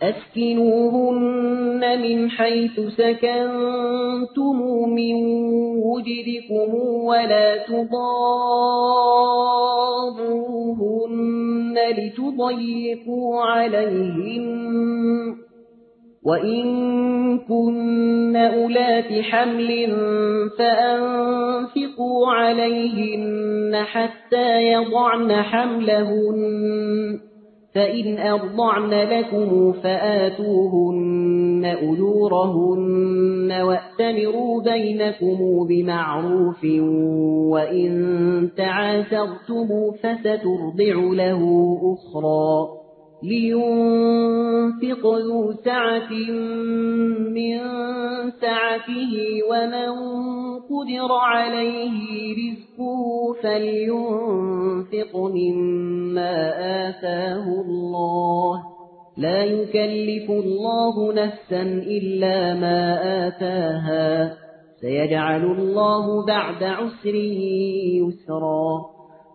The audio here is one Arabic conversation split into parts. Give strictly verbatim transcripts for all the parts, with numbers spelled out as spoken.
أسكنوهن من حيث سكنتم من وجدكم ولا تضاروهن لتضيقوا عليهن وإن كن أولات حمل فأنفقوا عليهن حتى يضعن حملهن فإن أرضعن لكم فآتوهن أجورهن وأتمروا بينكم بمعروف وإن تعاسرتم فسترضع له أخرى لينفق ذو سعة من سعته ومن قدر عليه رزقه فلينفق مما آتاه الله لا يكلف الله نفسا إلا ما آتاها سيجعل الله بعد عسر يسرا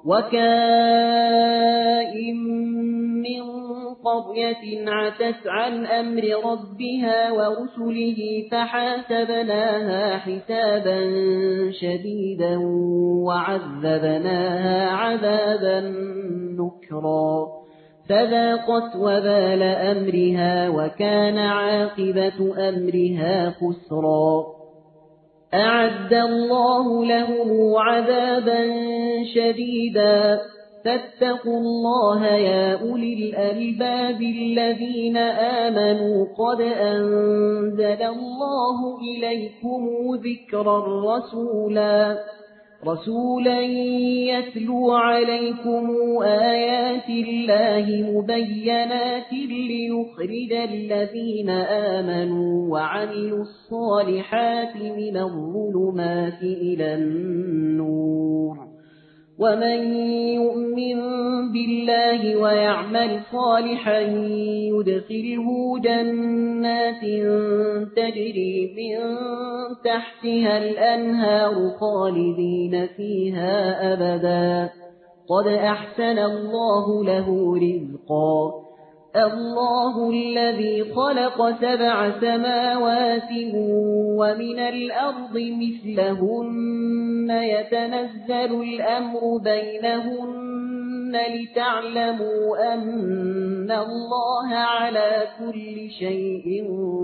وكائن من قرية عتت عن أمر ربها ورسله فحاسبناها حسابا شديدا وعذبناها عذابا نكرا فذاقت وبال أمرها وكان عاقبة أمرها خسرا أعد الله لهم عذابا شديدا فاتقوا الله يا أولي الألباب الذين آمنوا قد أنزل الله إليكم ذكرا رسولا رسولا يتلو عليكم آيات الله مبينات ليخرج الذين آمنوا وعملوا الصالحات من الظلمات إلى النور ومن يؤمن بالله ويعمل صالحا يدخله جنات تجري من تحتها الأنهار خالدين فيها أبدا قد أحسن الله له رزقا الله الذي خلق سبع سماوات ومن الأرض مثلهن يتنزل الأمر بينهن لتعلموا أن الله على كل شيء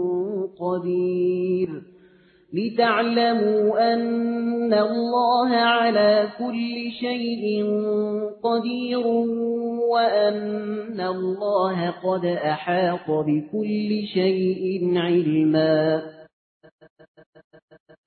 قدير لتعلموا أن الله على كل شيء قدير وأن الله قد أحاط بكل شيء علما.